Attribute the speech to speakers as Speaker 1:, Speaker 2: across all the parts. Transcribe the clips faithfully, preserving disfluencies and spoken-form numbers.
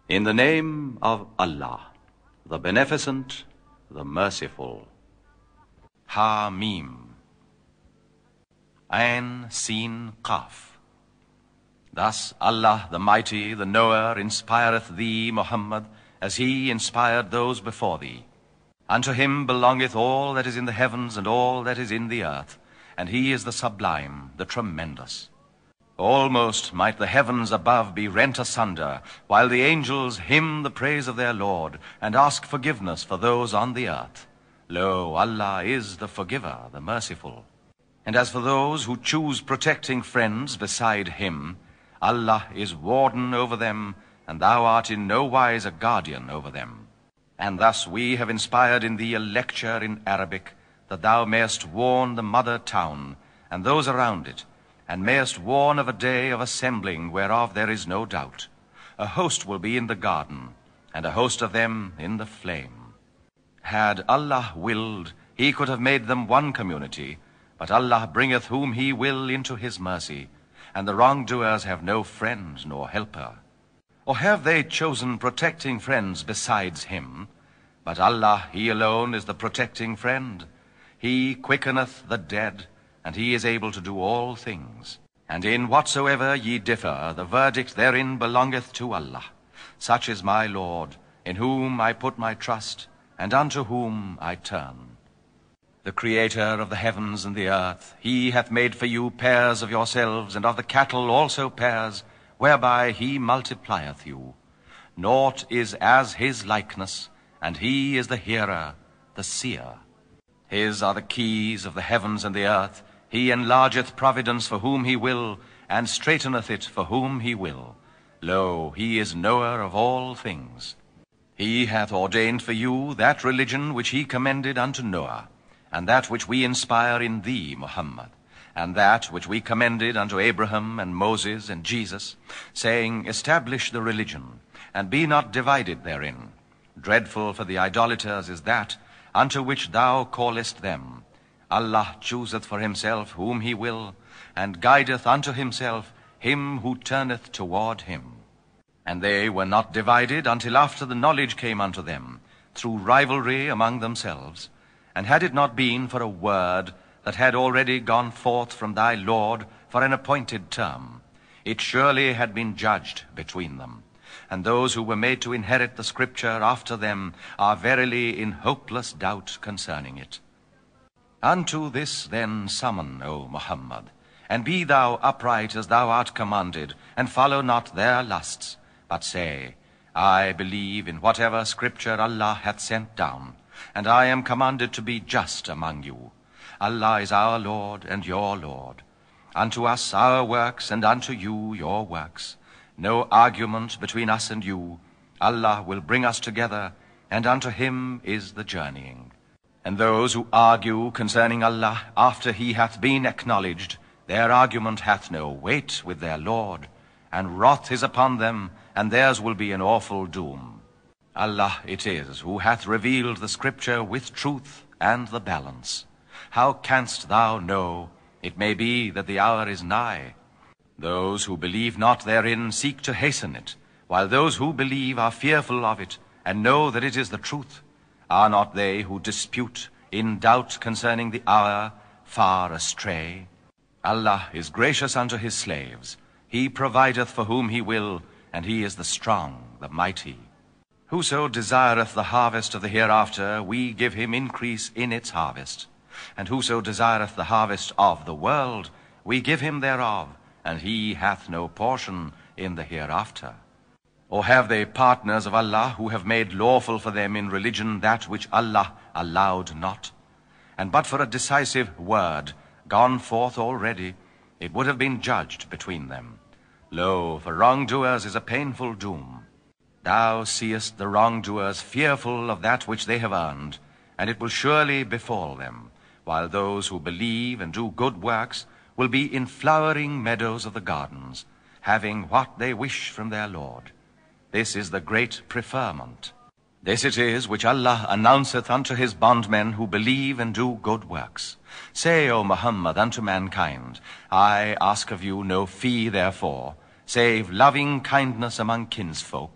Speaker 1: In the name of Allah, the Beneficent, the Merciful. Ha-Mim. Ain, Sin, Qaf. Thus Allah the Mighty, the Knower, inspireth thee, Muhammad, as he inspired those before thee. Unto him belongeth all that is in the heavens and all that is in the earth, and he is the Sublime, the Tremendous. Almost might the heavens above be rent asunder, while the angels hymn the praise of their Lord, and ask forgiveness for those on the earth. Lo, Allah is the Forgiver, the Merciful. And as for those who choose protecting friends beside him, Allah is warden over them, and thou art in no wise a guardian over them. And thus we have inspired in thee a lecture in Arabic, that thou mayest warn the mother town, and those around it, and mayest warn of a day of assembling whereof there is no doubt. A host will be in the garden, and a host of them in the flame. Had Allah willed, he could have made them one community, but Allah bringeth whom he will into his mercy, and the wrongdoers have no friend nor helper. Or have they chosen protecting friends besides him? But Allah, he alone, is the protecting friend. He quickeneth the dead, and he is able to do all things. And in whatsoever ye differ, the verdict therein belongeth to Allah. Such is my Lord, in whom I put my trust, and unto whom I turn. The Creator of the heavens and the earth, he hath made for you pairs of yourselves, and of the cattle also pairs, whereby he multiplieth you. Naught is as his likeness, and he is the hearer, the seer. His are the keys of the heavens and the earth. He enlargeth providence for whom he will, and straiteneth it for whom he will. Lo, he is knower of all things. He hath ordained for you that religion which he commended unto Noah, and that which we inspire in thee, Muhammad, and that which we commended unto Abraham and Moses and Jesus, saying, Establish the religion, and be not divided therein. Dreadful for the idolaters is that unto which thou callest them. Allah chooseth for himself whom he will, and guideth unto himself him who turneth toward him. And they were not divided until after the knowledge came unto them, through rivalry among themselves. And had it not been for a word that had already gone forth from thy Lord for an appointed term, it surely had been judged between them. And those who were made to inherit the scripture after them are verily in hopeless doubt concerning it. Unto this then summon, O Muhammad, and be thou upright as thou art commanded, and follow not their lusts, but say, I believe in whatever scripture Allah hath sent down, and I am commanded to be just among you. Allah is our Lord and your Lord. Unto us our works, and unto you your works. No argument between us and you. Allah will bring us together, and unto him is the journeying. And those who argue concerning Allah after he hath been acknowledged, their argument hath no weight with their Lord, and wrath is upon them, and theirs will be an awful doom. Allah it is who hath revealed the scripture with truth and the balance. How canst thou know? It may be that the hour is nigh. Those who believe not therein seek to hasten it, while those who believe are fearful of it, and know that it is the truth. Are not they who dispute in doubt concerning the hour far astray? Allah is gracious unto his slaves. He provideth for whom he will, and he is the strong, the mighty. Whoso desireth the harvest of the hereafter, we give him increase in its harvest. And whoso desireth the harvest of the world, we give him thereof, and he hath no portion in the hereafter. Or have they partners of Allah who have made lawful for them in religion that which Allah allowed not? And but for a decisive word gone forth already, it would have been judged between them. Lo, for wrongdoers is a painful doom. Thou seest the wrongdoers fearful of that which they have earned, and it will surely befall them, while those who believe and do good works will be in flowering meadows of the gardens, having what they wish from their Lord. This is the great preferment. This it is which Allah announceth unto his bondmen who believe and do good works. Say, O Muhammad, unto mankind, I ask of you no fee therefore, save loving kindness among kinsfolk.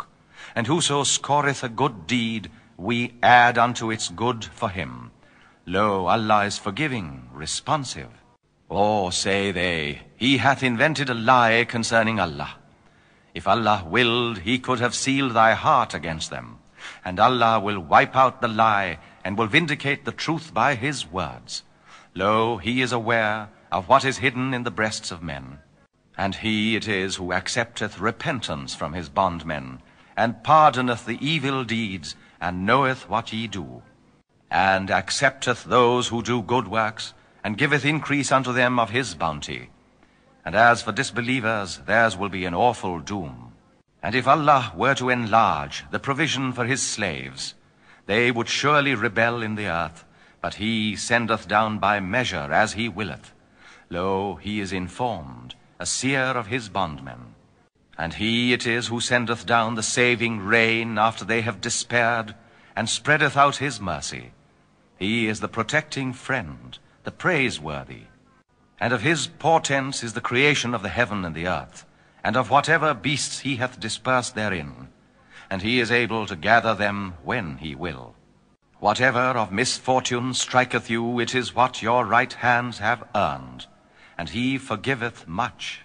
Speaker 1: and whoso scoreth a good deed, we add unto its good for him. Lo, Allah is forgiving, responsive. Or say they, he hath invented a lie concerning Allah. If Allah willed, he could have sealed thy heart against them. And Allah will wipe out the lie, and will vindicate the truth by his words. Lo, he is aware of what is hidden in the breasts of men. And he it is who accepteth repentance from his bondmen, and pardoneth the evil deeds, and knoweth what ye do. And accepteth those who do good works, and giveth increase unto them of his bounty. And as for disbelievers, theirs will be an awful doom. And if Allah were to enlarge the provision for his slaves, they would surely rebel in the earth, but he sendeth down by measure as he willeth. Lo, he is informed, a seer of his bondmen. And he it is who sendeth down the saving rain after they have despaired, and spreadeth out his mercy. He is the protecting friend, the praiseworthy. And of his portents is the creation of the heaven and the earth, and of whatever beasts he hath dispersed therein. And he is able to gather them when he will. Whatever of misfortune striketh you, it is what your right hands have earned, and he forgiveth much.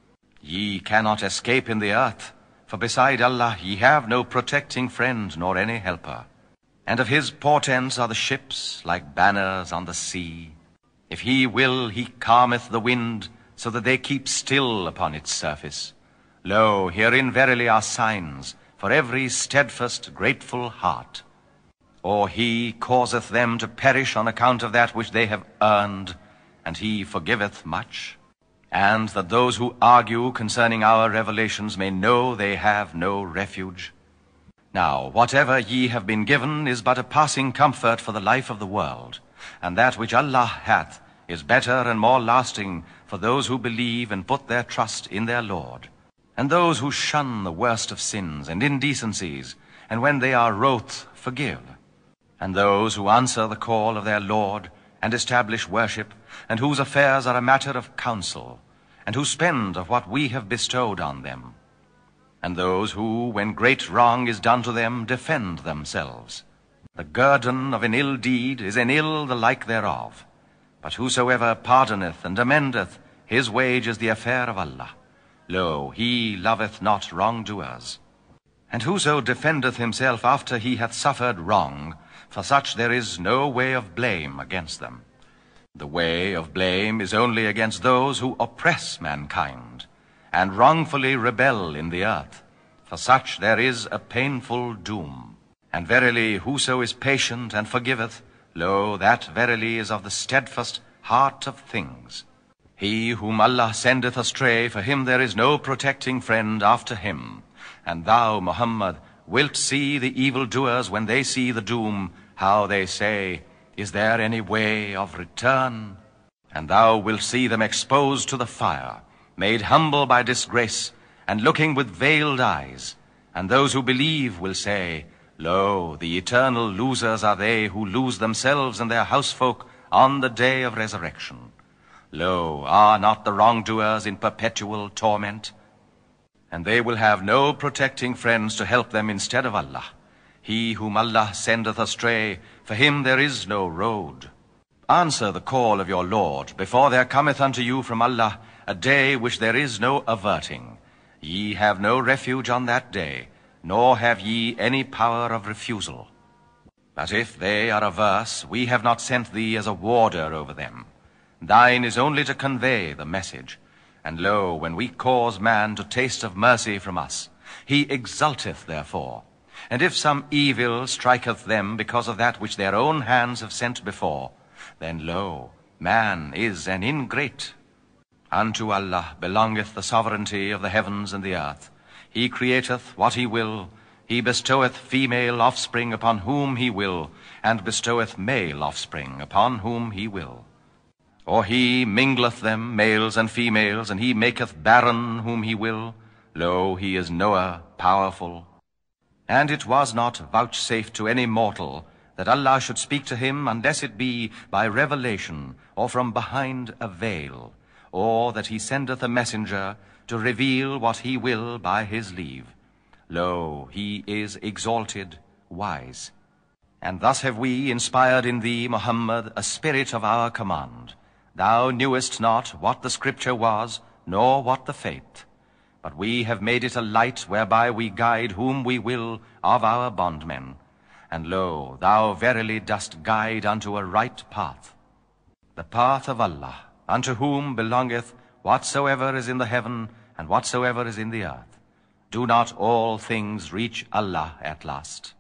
Speaker 1: Ye cannot escape in the earth, for beside Allah ye have no protecting friend nor any helper. And of his portents are the ships like banners on the sea. If he will, he calmeth the wind, so that they keep still upon its surface. Lo, herein verily are signs for every steadfast, grateful heart. Or he causeth them to perish on account of that which they have earned, and he forgiveth much. And that those who argue concerning our revelations may know they have no refuge. Now, whatever ye have been given is but a passing comfort for the life of the world, and that which Allah hath is better and more lasting for those who believe and put their trust in their Lord. And those who shun the worst of sins and indecencies, and when they are wroth, forgive. And those who answer the call of their Lord, and establish worship, and whose affairs are a matter of counsel, and who spend of what we have bestowed on them. And those who, when great wrong is done to them, defend themselves. The guerdon of an ill deed is an ill the like thereof. But whosoever pardoneth and amendeth, his wage is the affair of Allah. Lo, he loveth not wrongdoers. And whoso defendeth himself after he hath suffered wrong, for such there is no way of blame against them. The way of blame is only against those who oppress mankind, and wrongfully rebel in the earth. For such there is a painful doom. And verily, whoso is patient and forgiveth, lo, that verily is of the steadfast heart of things. He whom Allah sendeth astray, for him there is no protecting friend after him. And thou, Muhammad, wilt see the evildoers when they see the doom, how they say, is there any way of return? And thou wilt see them exposed to the fire, made humble by disgrace, and looking with veiled eyes. And those who believe will say, Lo, the eternal losers are they who lose themselves and their housefolk on the day of resurrection. Lo, are not the wrongdoers in perpetual torment? And they will have no protecting friends to help them instead of Allah. He whom Allah sendeth astray, for him there is no road. Answer the call of your Lord, before there cometh unto you from Allah a day which there is no averting. Ye have no refuge on that day, nor have ye any power of refusal. But if they are averse, we have not sent thee as a warder over them. Thine is only to convey the message. And lo, when we cause man to taste of mercy from us, he exulteth therefore. And if some evil striketh them because of that which their own hands have sent before, then lo, man is an ingrate. Unto Allah belongeth the sovereignty of the heavens and the earth. He createth what he will. He bestoweth female offspring upon whom he will, and bestoweth male offspring upon whom he will. Or he mingleth them, males and females, and he maketh barren whom he will. Lo, he is knower, powerful. And it was not vouchsafed to any mortal that Allah should speak to him unless it be by revelation, or from behind a veil, or that he sendeth a messenger to reveal what he will by his leave. Lo, he is exalted, wise. And thus have we inspired in thee, Muhammad, a spirit of our command. Thou knewest not what the scripture was, nor what the faith. But we have made it a light whereby we guide whom we will of our bondmen. And lo, thou verily dost guide unto a right path, the path of Allah, unto whom belongeth whatsoever is in the heaven and whatsoever is in the earth. Do not all things reach Allah at last?